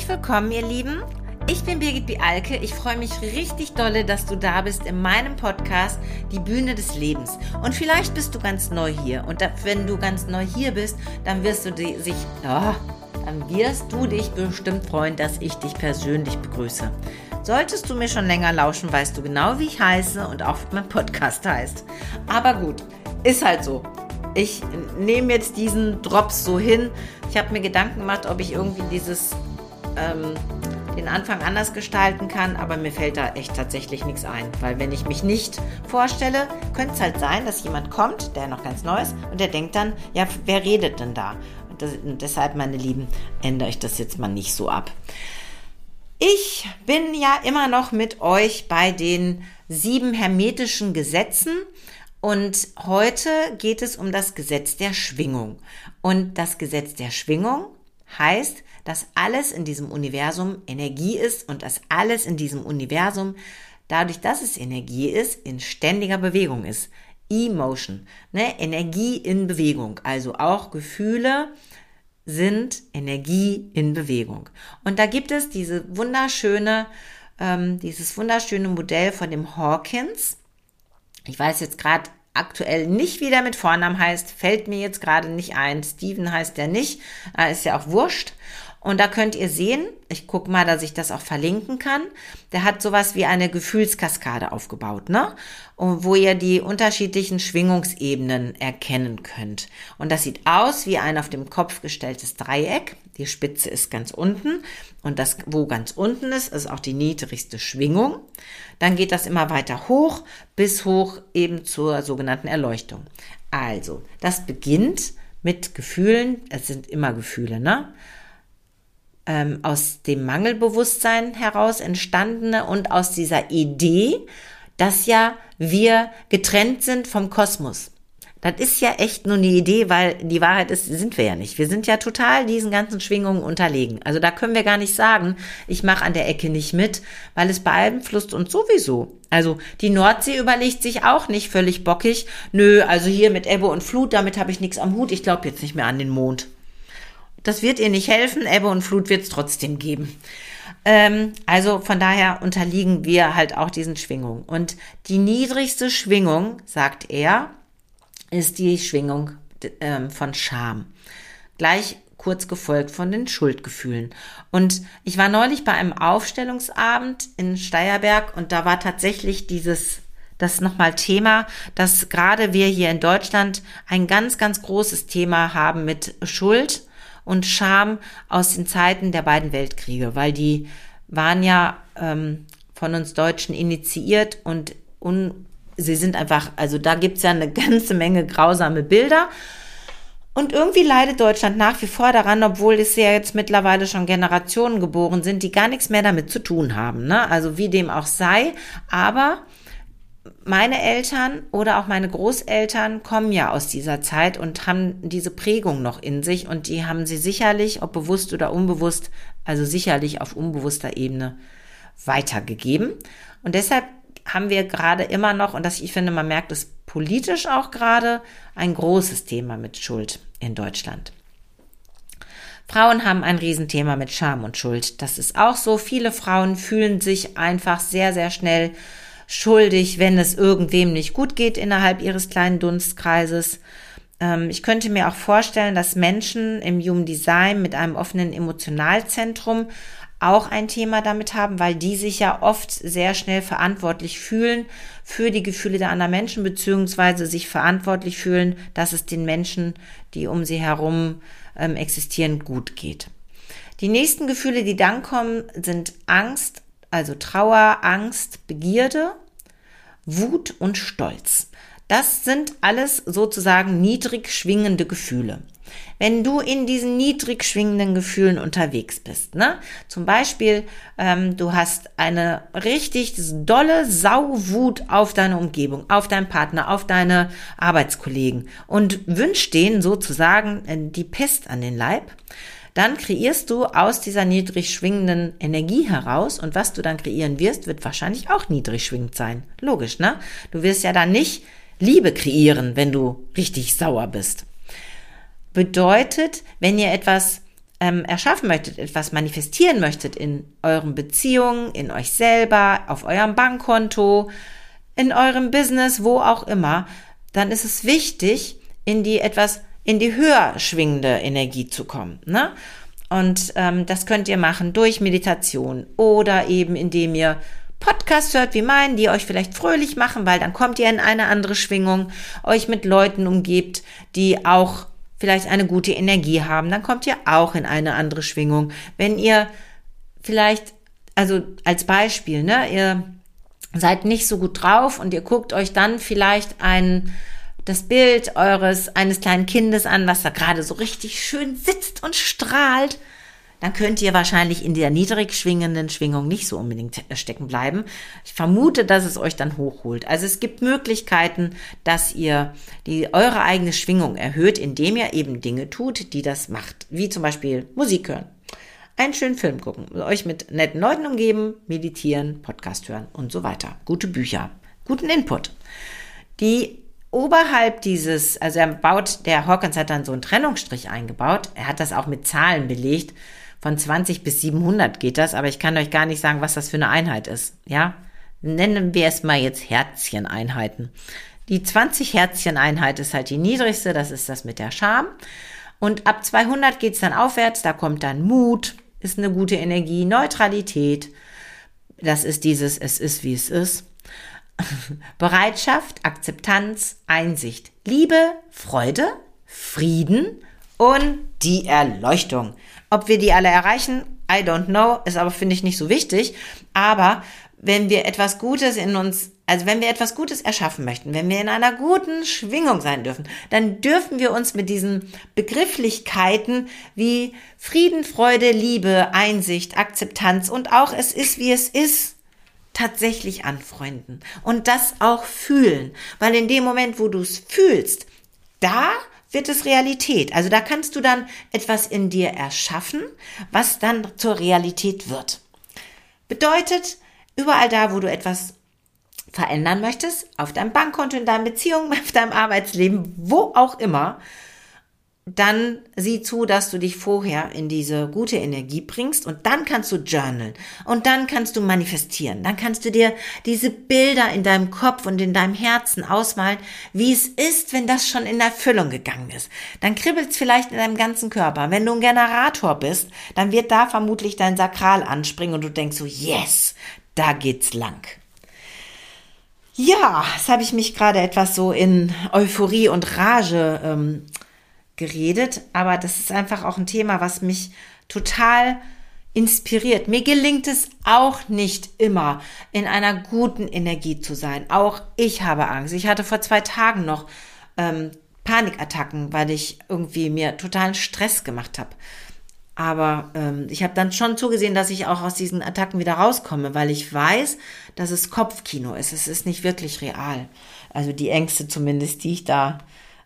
Herzlich willkommen, ihr Lieben. Ich bin Birgit Bialke. Ich freue mich richtig dolle, dass du da bist in meinem Podcast Die Bühne des Lebens. Und vielleicht bist du ganz neu hier. Und wenn du ganz neu hier bist, dann wirst du dich bestimmt freuen, dass ich dich persönlich begrüße. Solltest du mir schon länger lauschen, weißt du genau, wie ich heiße und auch wie mein Podcast heißt. Aber gut, ist halt so. Ich nehme jetzt diesen Drops so hin. Ich habe mir Gedanken gemacht, ob ich irgendwie den Anfang anders gestalten kann, aber mir fällt da echt tatsächlich nichts ein. Weil wenn ich mich nicht vorstelle, könnte es halt sein, dass jemand kommt, der noch ganz neu ist und der denkt dann, ja, wer redet denn da? Und deshalb, meine Lieben, ändere ich das jetzt mal nicht so ab. Ich bin ja immer noch mit euch bei den 7 hermetischen Gesetzen. Und heute geht es um das Gesetz der Schwingung. Und das Gesetz der Schwingung heißt, dass alles in diesem Universum Energie ist und dass alles in diesem Universum, dadurch, dass es Energie ist, in ständiger Bewegung ist. Emotion, Energie in Bewegung. Also auch Gefühle sind Energie in Bewegung. Und da gibt es dieses wunderschöne Modell von dem Hawkins. Ich weiß jetzt gerade aktuell nicht, wie der mit Vornamen heißt, fällt mir jetzt gerade nicht ein. Steven heißt der nicht, ist ja auch wurscht. Und da könnt ihr sehen, ich gucke mal, dass ich das auch verlinken kann, der hat sowas wie eine Gefühlskaskade aufgebaut, Und wo ihr die unterschiedlichen Schwingungsebenen erkennen könnt. Und das sieht aus wie ein auf dem Kopf gestelltes Dreieck. Die Spitze ist ganz unten und das, wo ganz unten ist auch die niedrigste Schwingung. Dann geht das immer weiter hoch, bis hoch eben zur sogenannten Erleuchtung. Also, das beginnt mit Gefühlen, es sind immer Gefühle, aus dem Mangelbewusstsein heraus entstandene und aus dieser Idee, dass ja wir getrennt sind vom Kosmos. Das ist ja echt nur eine Idee, weil die Wahrheit ist, sind wir ja nicht. Wir sind ja total diesen ganzen Schwingungen unterlegen. Also da können wir gar nicht sagen, ich mache an der Ecke nicht mit, weil es beeinflusst uns sowieso. Also die Nordsee überlegt sich auch nicht völlig bockig, nö, also hier mit Ebbe und Flut, damit habe ich nichts am Hut, ich glaube jetzt nicht mehr an den Mond. Das wird ihr nicht helfen, Ebbe und Flut wird es trotzdem geben. Also von daher unterliegen wir halt auch diesen Schwingungen. Und die niedrigste Schwingung, sagt er, ist die Schwingung von Scham. Gleich kurz gefolgt von den Schuldgefühlen. Und ich war neulich bei einem Aufstellungsabend in Steierberg und da war tatsächlich das nochmal Thema, dass gerade wir hier in Deutschland ein ganz, ganz großes Thema haben mit Schuld und Scham aus den Zeiten der beiden Weltkriege, weil die waren ja von uns Deutschen initiiert und sie sind einfach, also da gibt's ja eine ganze Menge grausame Bilder. Und irgendwie leidet Deutschland nach wie vor daran, obwohl es ja jetzt mittlerweile schon Generationen geboren sind, die gar nichts mehr damit zu tun haben. Also wie dem auch sei. Aber meine Eltern oder auch meine Großeltern kommen ja aus dieser Zeit und haben diese Prägung noch in sich. Und die haben sie sicherlich, ob bewusst oder unbewusst, also sicherlich auf unbewusster Ebene weitergegeben. Und deshalb haben wir gerade immer noch, und ich finde, man merkt es politisch auch gerade, ein großes Thema mit Schuld in Deutschland. Frauen haben ein Riesenthema mit Scham und Schuld. Das ist auch so. Viele Frauen fühlen sich einfach sehr, sehr schnell schuldig, wenn es irgendwem nicht gut geht innerhalb ihres kleinen Dunstkreises. Ich könnte mir auch vorstellen, dass Menschen im Human Design mit einem offenen Emotionalzentrum auch ein Thema damit haben, weil die sich ja oft sehr schnell verantwortlich fühlen für die Gefühle der anderen Menschen, beziehungsweise sich verantwortlich fühlen, dass es den Menschen, die um sie herum existieren, gut geht. Die nächsten Gefühle, die dann kommen, sind Angst, also Trauer, Angst, Begierde, Wut und Stolz. Das sind alles sozusagen niedrig schwingende Gefühle. Wenn du in diesen niedrig schwingenden Gefühlen unterwegs bist, zum Beispiel, du hast eine richtig dolle Sauwut auf deine Umgebung, auf deinen Partner, auf deine Arbeitskollegen und wünschst denen sozusagen die Pest an den Leib, dann kreierst du aus dieser niedrig schwingenden Energie heraus und was du dann kreieren wirst, wird wahrscheinlich auch niedrig schwingend sein. Logisch, Du wirst ja dann nicht Liebe kreieren, wenn du richtig sauer bist. Bedeutet, wenn ihr etwas erschaffen möchtet, etwas manifestieren möchtet in euren Beziehungen, in euch selber, auf eurem Bankkonto, in eurem Business, wo auch immer, dann ist es wichtig, in die höher schwingende Energie zu kommen, ne? Und das könnt ihr machen durch Meditation oder eben indem ihr Podcasts hört wie meinen, die euch vielleicht fröhlich machen, weil dann kommt ihr in eine andere Schwingung, euch mit Leuten umgebt, die auch vielleicht eine gute Energie haben, dann kommt ihr auch in eine andere Schwingung. Wenn ihr vielleicht, also als Beispiel, ne, ihr seid nicht so gut drauf und ihr guckt euch dann vielleicht das Bild eines kleinen Kindes an, was da gerade so richtig schön sitzt und strahlt, dann könnt ihr wahrscheinlich in der niedrig schwingenden Schwingung nicht so unbedingt stecken bleiben. Ich vermute, dass es euch dann hochholt. Also es gibt Möglichkeiten, dass ihr eure eigene Schwingung erhöht, indem ihr eben Dinge tut, die das macht. Wie zum Beispiel Musik hören, einen schönen Film gucken, euch mit netten Leuten umgeben, meditieren, Podcast hören und so weiter. Gute Bücher, guten Input. Die oberhalb der Hawkins hat dann so einen Trennungsstrich eingebaut. Er hat das auch mit Zahlen belegt. Von 20 bis 700 geht das, aber ich kann euch gar nicht sagen, was das für eine Einheit ist. Ja, nennen wir es mal jetzt Herzchen-Einheiten. Die 20 Herzchen-Einheit ist halt die niedrigste, das ist das mit der Scham. Und ab 200 geht's dann aufwärts, da kommt dann Mut, ist eine gute Energie, Neutralität, das ist dieses Es ist, wie es ist. Bereitschaft, Akzeptanz, Einsicht, Liebe, Freude, Frieden und die Erleuchtung. Ob wir die alle erreichen, I don't know, ist aber, finde ich, nicht so wichtig. Aber wenn wir etwas Gutes wenn wir etwas Gutes erschaffen möchten, wenn wir in einer guten Schwingung sein dürfen, dann dürfen wir uns mit diesen Begrifflichkeiten wie Frieden, Freude, Liebe, Einsicht, Akzeptanz und auch es ist, wie es ist, tatsächlich anfreunden und das auch fühlen. Weil in dem Moment, wo du es fühlst, da wird es Realität. Also da kannst du dann etwas in dir erschaffen, was dann zur Realität wird. Bedeutet, überall da, wo du etwas verändern möchtest, auf deinem Bankkonto, in deinen Beziehungen, auf deinem Arbeitsleben, wo auch immer, dann sieh zu, dass du dich vorher in diese gute Energie bringst und dann kannst du journalen und dann kannst du manifestieren. Dann kannst du dir diese Bilder in deinem Kopf und in deinem Herzen ausmalen, wie es ist, wenn das schon in Erfüllung gegangen ist. Dann kribbelt es vielleicht in deinem ganzen Körper. Wenn du ein Generator bist, dann wird da vermutlich dein Sakral anspringen und du denkst so, yes, da geht's lang. Ja, das habe ich mich gerade etwas so in Euphorie und Rage geredet, aber das ist einfach auch ein Thema, was mich total inspiriert. Mir gelingt es auch nicht immer, in einer guten Energie zu sein. Auch ich habe Angst. Ich hatte vor 2 Tagen noch Panikattacken, weil ich irgendwie mir totalen Stress gemacht habe. Aber ich habe dann schon zugesehen, dass ich auch aus diesen Attacken wieder rauskomme, weil ich weiß, dass es Kopfkino ist. Es ist nicht wirklich real. Also die Ängste zumindest, die ich da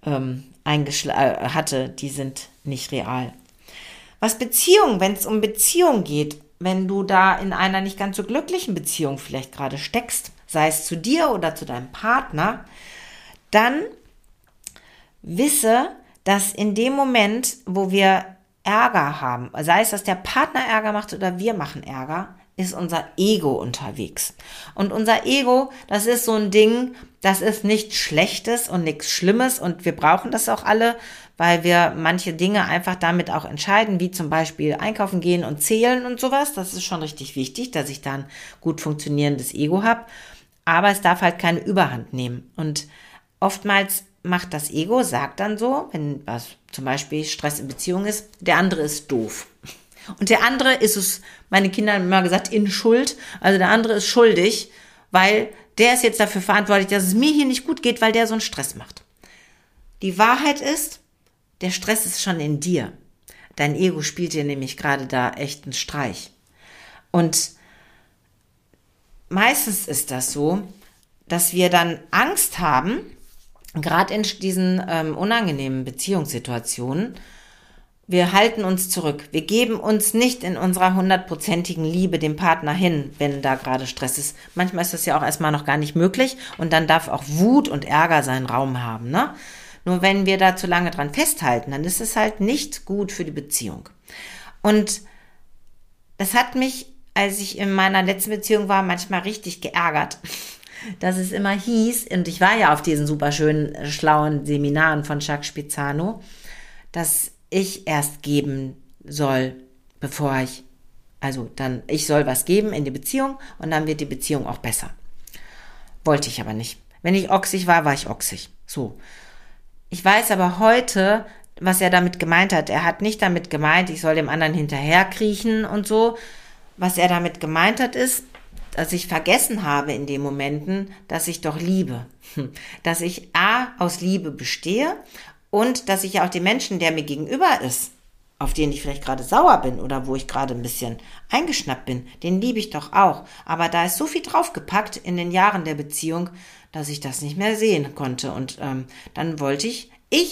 hatte, die sind nicht real. Wenn es um Beziehung geht, wenn du da in einer nicht ganz so glücklichen Beziehung vielleicht gerade steckst, sei es zu dir oder zu deinem Partner, dann wisse, dass in dem Moment, wo wir Ärger haben, sei es, dass der Partner Ärger macht oder wir machen Ärger, ist unser Ego unterwegs. Und unser Ego, das ist so ein Ding, das ist nichts Schlechtes und nichts Schlimmes und wir brauchen das auch alle, weil wir manche Dinge einfach damit auch entscheiden, wie zum Beispiel einkaufen gehen und zählen und sowas. Das ist schon richtig wichtig, dass ich da ein gut funktionierendes Ego habe. Aber es darf halt keine Überhand nehmen. Und oftmals macht das Ego, sagt dann so, wenn was zum Beispiel Stress in Beziehung ist, der andere ist doof. Und der andere ist es, meine Kinder haben immer gesagt, in Schuld. Also der andere ist schuldig, weil der ist jetzt dafür verantwortlich, dass es mir hier nicht gut geht, weil der so einen Stress macht. Die Wahrheit ist, der Stress ist schon in dir. Dein Ego spielt dir nämlich gerade da echt einen Streich. Und meistens ist das so, dass wir dann Angst haben, gerade in diesen unangenehmen Beziehungssituationen, wir halten uns zurück. Wir geben uns nicht in unserer 100%igen Liebe dem Partner hin, wenn da gerade Stress ist. Manchmal ist das ja auch erstmal noch gar nicht möglich und dann darf auch Wut und Ärger seinen Raum haben, ne? Nur wenn wir da zu lange dran festhalten, dann ist es halt nicht gut für die Beziehung. Und das hat mich, als ich in meiner letzten Beziehung war, manchmal richtig geärgert, dass es immer hieß, und ich war ja auf diesen super schönen, schlauen Seminaren von Jacques Spezzano, dass ich erst geben soll, bevor ich soll was geben in die Beziehung und dann wird die Beziehung auch besser. Wollte ich aber nicht. Wenn ich ochsig war, war ich ochsig. So. Ich weiß aber heute, was er damit gemeint hat. Er hat nicht damit gemeint, ich soll dem anderen hinterherkriechen und so. Was er damit gemeint hat, ist, dass ich vergessen habe in den Momenten, dass ich doch liebe. Dass ich aus Liebe bestehe und dass ich auch den Menschen, der mir gegenüber ist, auf den ich vielleicht gerade sauer bin oder wo ich gerade ein bisschen eingeschnappt bin, den liebe ich doch auch. Aber da ist so viel draufgepackt in den Jahren der Beziehung, dass ich das nicht mehr sehen konnte. Und dann wollte ich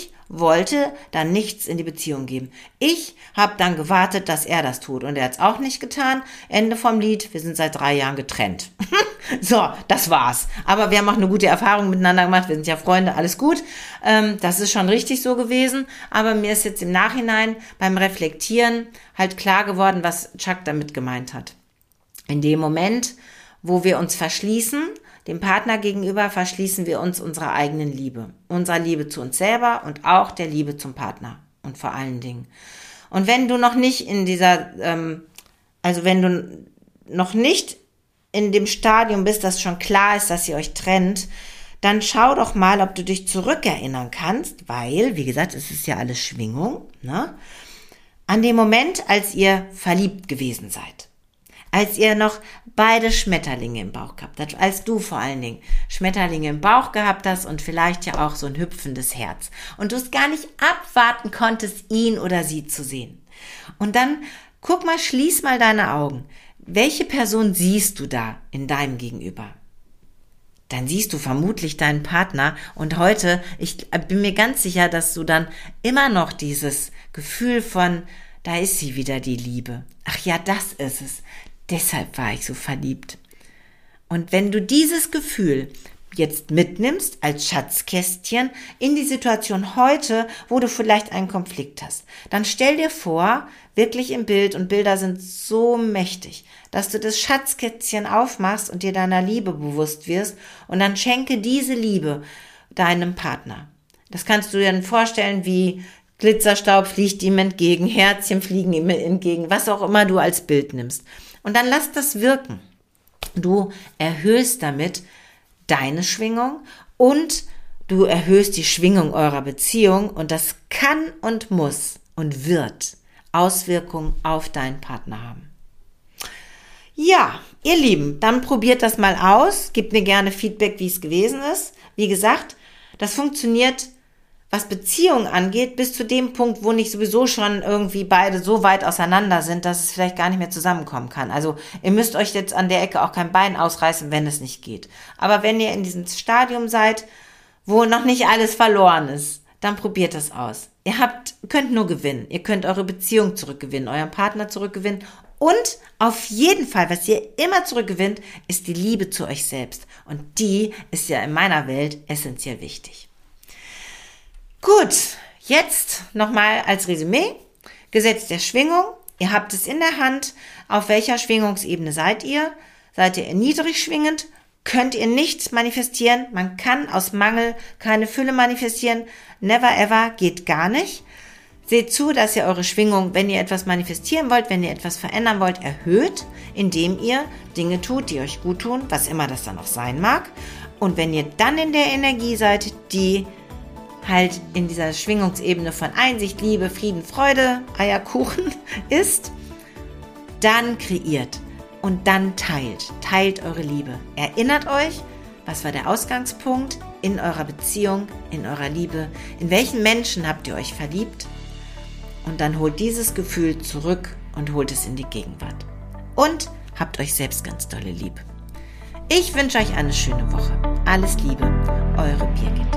dann nichts in die Beziehung geben. Ich habe dann gewartet, dass er das tut. Und er hat es auch nicht getan. Ende vom Lied, wir sind seit 3 Jahren getrennt. So, das war's. Aber wir haben auch eine gute Erfahrung miteinander gemacht. Wir sind ja Freunde, alles gut. Das ist schon richtig so gewesen. Aber mir ist jetzt im Nachhinein beim Reflektieren halt klar geworden, was Chuck damit gemeint hat. In dem Moment, wo wir uns verschließen, dem Partner gegenüber, verschließen wir uns unserer eigenen Liebe. Unserer Liebe zu uns selber und auch der Liebe zum Partner. Und vor allen Dingen. Und wenn du noch nicht in wenn du noch nicht in dem Stadium bist, dass schon klar ist, dass ihr euch trennt, dann schau doch mal, ob du dich zurückerinnern kannst, weil, wie gesagt, es ist ja alles Schwingung, ne? An dem Moment, als ihr verliebt gewesen seid. Als ihr noch beide Schmetterlinge im Bauch gehabt habt, als du vor allen Dingen Schmetterlinge im Bauch gehabt hast und vielleicht ja auch so ein hüpfendes Herz und du es gar nicht abwarten konntest, ihn oder sie zu sehen. Und dann schließ mal deine Augen. Welche Person siehst du da in deinem Gegenüber? Dann siehst du vermutlich deinen Partner und heute, ich bin mir ganz sicher, dass du dann immer noch dieses Gefühl von, da ist sie wieder, die Liebe. Ach ja, das ist es. Deshalb war ich so verliebt. Und wenn du dieses Gefühl jetzt mitnimmst als Schatzkästchen in die Situation heute, wo du vielleicht einen Konflikt hast, dann stell dir vor, wirklich im Bild, und Bilder sind so mächtig, dass du das Schatzkästchen aufmachst und dir deiner Liebe bewusst wirst und dann schenke diese Liebe deinem Partner. Das kannst du dir dann vorstellen, wie Glitzerstaub fliegt ihm entgegen, Herzchen fliegen ihm entgegen, was auch immer du als Bild nimmst. Und dann lass das wirken. Du erhöhst damit deine Schwingung und du erhöhst die Schwingung eurer Beziehung und das kann und muss und wird Auswirkungen auf deinen Partner haben. Ja, ihr Lieben, dann probiert das mal aus. Gebt mir gerne Feedback, wie es gewesen ist. Wie gesagt, das funktioniert, was Beziehungen angeht, bis zu dem Punkt, wo nicht sowieso schon irgendwie beide so weit auseinander sind, dass es vielleicht gar nicht mehr zusammenkommen kann. Also ihr müsst euch jetzt an der Ecke auch kein Bein ausreißen, wenn es nicht geht. Aber wenn ihr in diesem Stadium seid, wo noch nicht alles verloren ist, dann probiert das aus. Ihr könnt nur gewinnen. Ihr könnt eure Beziehung zurückgewinnen, euren Partner zurückgewinnen und auf jeden Fall, was ihr immer zurückgewinnt, ist die Liebe zu euch selbst. Und die ist ja in meiner Welt essentiell wichtig. Gut, jetzt nochmal als Resümee. Gesetz der Schwingung. Ihr habt es in der Hand. Auf welcher Schwingungsebene seid ihr? Seid ihr niedrig schwingend? Könnt ihr nicht manifestieren? Man kann aus Mangel keine Fülle manifestieren. Never ever, geht gar nicht. Seht zu, dass ihr eure Schwingung, wenn ihr etwas manifestieren wollt, wenn ihr etwas verändern wollt, erhöht, indem ihr Dinge tut, die euch gut tun, was immer das dann auch sein mag. Und wenn ihr dann in der Energie seid, die halt in dieser Schwingungsebene von Einsicht, Liebe, Frieden, Freude, Eierkuchen ist, dann kreiert und dann teilt eure Liebe. Erinnert euch, was war der Ausgangspunkt in eurer Beziehung, in eurer Liebe, in welchen Menschen habt ihr euch verliebt und dann holt dieses Gefühl zurück und holt es in die Gegenwart. Und habt euch selbst ganz dolle lieb. Ich wünsche euch eine schöne Woche. Alles Liebe, eure Birgit.